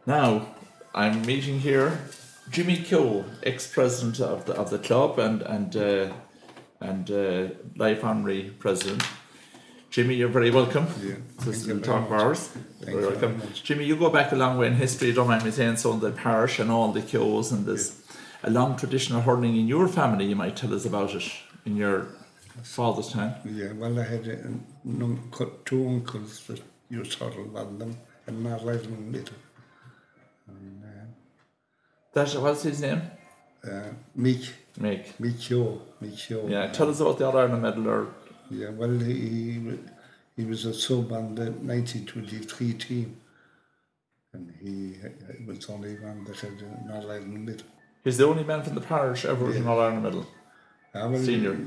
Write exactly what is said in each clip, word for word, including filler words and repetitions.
Now, I'm meeting here Jimmy Keogh, ex-president of the of the club and and uh, and uh, life honorary president. Jimmy, you're very welcome. Yeah, This is thank you the very talk much. hours. Thank Very you welcome. very much. Jimmy, you go back a long way in history. You don't mind me saying so. In the parish and all the Keoghs and this a long tradition of hurling in your family. You might tell us about it in your father's time. Yeah, well, I had uh, num- co- two uncles that used to hurl on them, and not like them little. And, That what's his name? uh, uh, Mick, Mick. Mick Keogh, Mick Keogh. Yeah, tell us about the All Ireland medal. Or Yeah, well, he, he wa- he was a sub on the nineteen twenty-three team, and he uh, was only one that had uh, not like them little. he's the only man from the parish ever with an Yeah. All Ireland medal. Ah, well, Senior.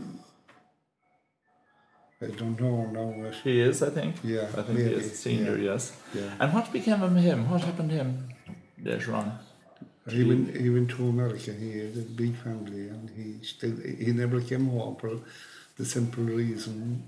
I don't know now. But He is, I think. Yeah, I think he maybe, is senior. yeah. Yes. Yeah. And what became of him? What happened to him later on? He went, he went to America. He had a big family, and he still he never came home for the simple reason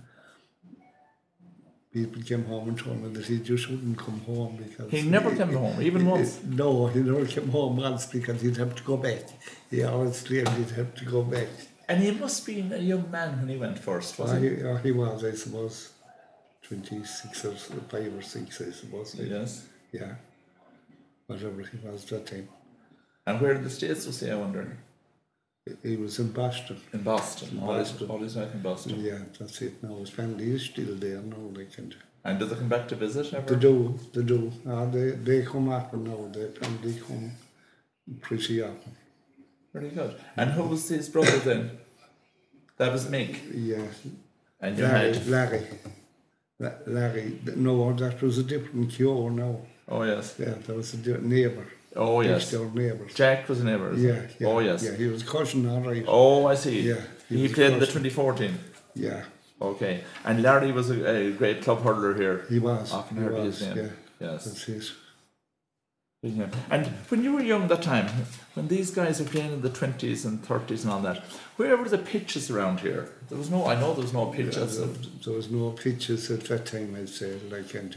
people came home and told me that he just wouldn't come home because He never came home, even he- once. No, he never came home once because he'd have to go back. He always claimed he'd have to go back. And he must have been a young man when he went first, was Uh, he? he, uh, he was, I suppose, twenty-six or s- five or six, I suppose. Yes. Yeah, whatever he was that time. And where in the States was he, I wonder? He was in Boston. In Boston. In All his, Boston. all his life in Boston. Yeah, that's it. Now his family is still there now. They can. And did they come back to visit ever? They do, they do. Uh, they they come often now. They family come pretty often. Very good. And who was his brother then? That was Mick. Yeah, And you Larry, had. Larry, La- Larry. No, that was a different cure now. Oh yes. Yeah, that was a di- neighbour. Oh yes. Next door neighbours. Jack was a neighbour. is Yeah, it? yeah. Oh yes. Yeah, he was cousin, all right. Oh, I see. Yeah, he He, was played in the first. twenty fourteen. Yeah, Okay. And Larry was a, a great club hurler here. he was. Often he heard was. his name. Yeah, Yes. that's it. His name. And when you were young that time, when these guys were playing in the twenties and thirties and all that, where were the pitches around here? There was no, I know there was no pitches. There, there was no pitches at that time, I'd say, like, and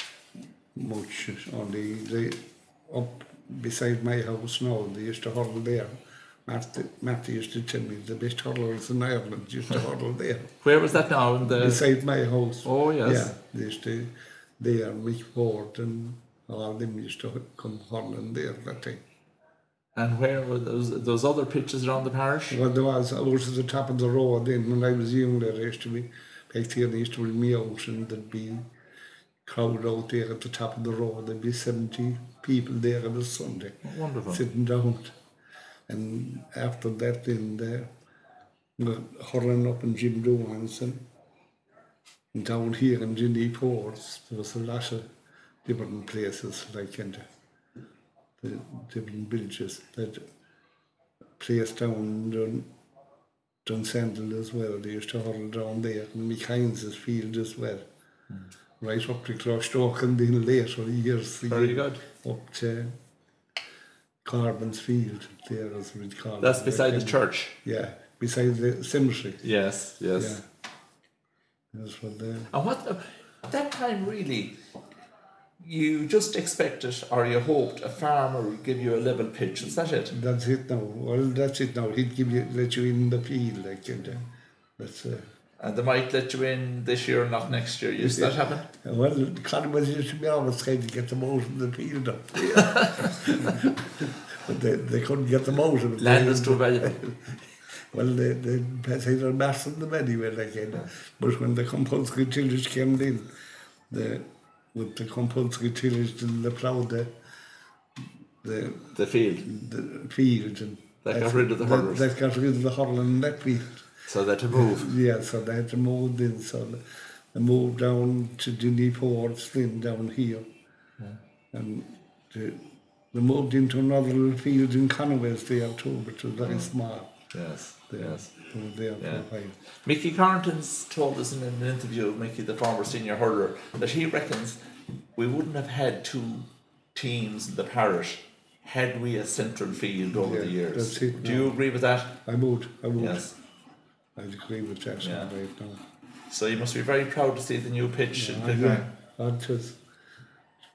much. Only they, up beside my house now, they used to hurl there. Martha, Martha used to tell me the best hurlers in Ireland used to hurl there. Where was that now? In the Beside my house. Oh yes. Yeah, they used to, there, Mick Ford and all of them used to come hurling there that time. And where were those those other pitches around the parish? Well, there was, I was at the top of the road then when I was younger. There used to be, back there, they used to bring me out and there'd be crowd out there at the top of the road. There'd be seventy people there on a Sunday Wonderful. sitting down. And after that, then they were hurling up in Jim Doohan's and down here in Ginny Ports. There was a lot of different places, like in the, the different villages. That place down Dun, Dunsandle as well. They used to hurl down there, and Mick Hines' field as well. Mm. Right up to Clough and then later years. Very good. Up to Carbon's field there as we call it. That's beside the Like, church. Yeah, beside the cemetery. Yes, yes. Yeah. That's what they. And what that time really, you just expected or you hoped a farmer would give you a level pitch. Is that it? That's it now. Well, that's it now. He'd give you, let you in the field, like, and uh, that's. Uh, And they might let you in this year, not next year. Used that happen? well, Conway used to be always trying to get them out in the field. Up. But they, they couldn't get them out of it. Land was too valuable. Well, they they paid their mass in them anyway, like, you know. But when the compulsory tillage came in, the with the compulsory tillage, then they ploughed the the The field. the field and They got rid of the hurlers. They, they got rid of the hurling in that field. So that to move. Yeah, so they had to move in. So they moved down to Dinny Ports, then down here, Yeah. and they, they moved into another little field in Conway's there too, but it was very small. Yes. They, Yes. they were there Yeah. for a while. Mickey Carrington's told us in an interview, Mickey, the former senior hurler, that he reckons we wouldn't have had two teams in the parish had we a central field over Yeah, the years. that's it Do now. you agree with that? I would, I would. Yes. I'd agree with that Yeah. right now. So you must be very proud to see the new pitch in Yeah, Kilgarn. yeah. It was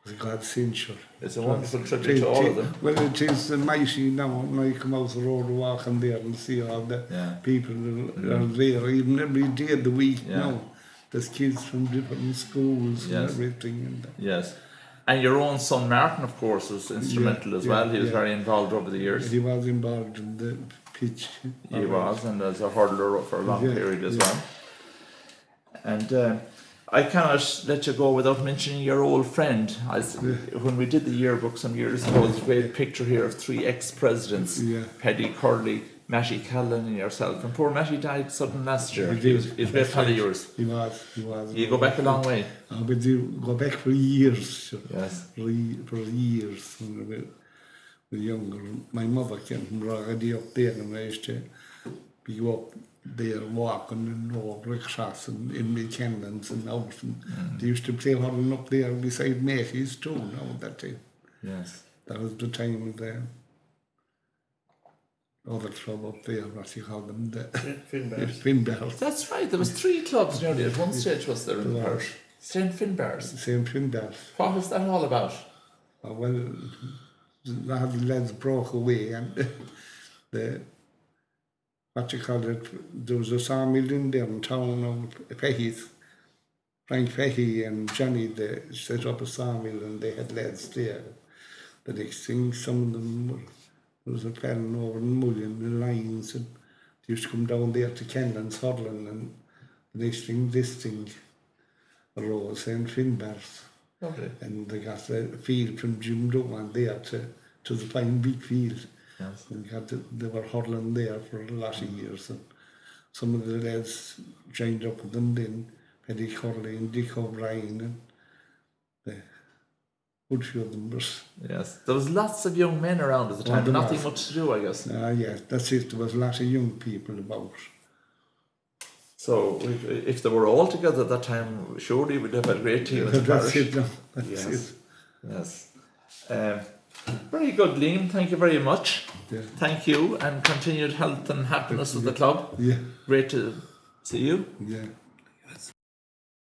was a godsend, sure. It's a wonderful tribute to all of them. Well, it is uh, mighty now, when I come out the road walking there and see all the Yeah. people that are there, even every day of the week Yeah. now. There's kids from different schools and Yes. everything. And Yes. And your own son Martin, of course, was instrumental Yeah, as yeah, well. He was yeah. very involved over the years. he was involved in the pitch. He was, and as a hurler for a long Yeah, period as yeah. well. And uh, I cannot let you go without mentioning your old friend. I s When we did the yearbook some years ago, there's a great picture here of three ex-presidents, Yeah. Paddy Curley, Matty Callan and yourself. And poor Matty died sudden last year. He He was, did. he was a great pal of yours. He was, he was. You go back a long way. Uh, we do go back for years, sure. Yes. for, ye- for years when we were younger. My mother came from Ragadi up there and I used to be up there walking and over rickshaws and in the cannons and out. And they used to play hurling up there beside Matey's too now at that time. Yes. That was the time of the other club up there, what you call them, the Finbars. Finbars. That's right. There was three clubs nearly at one stage, was there, in the There parish? Saint Finbars. Same Finbars. What was that all about? Uh, well, the the lads broke away and the, what you call it, there was a sawmill in there in town of Fahey's. Frank Fahey and Johnny, they set up a sawmill and they had lads there. The next thing, some of them, were, there was a fellow over in Mullion, the lines, and they used to come down there to Kenlands, hurling, and the next thing, this thing arose, Saint Finbars. Lovely. And they got a field from Jim Doan there to, to the fine big field. Yes. And got the, they were hurling there for a lot of years. And some of the lads joined up with them then, Paddy Curley and Dick O'Brien and the good few of them was. Yes. There was lots of young men around at the Oh, time. there Nothing was. much to do, I guess. Ah, yeah, that's it. There was a lot of young people about. So if, if they were all together at that time, surely we'd have a great team at the That's parish. it now. That's Yes. it. Yes. Um, very good, Liam. Thank you very much. Yeah. Thank you, and continued health and happiness with the club. Yeah, Great to see you. yeah.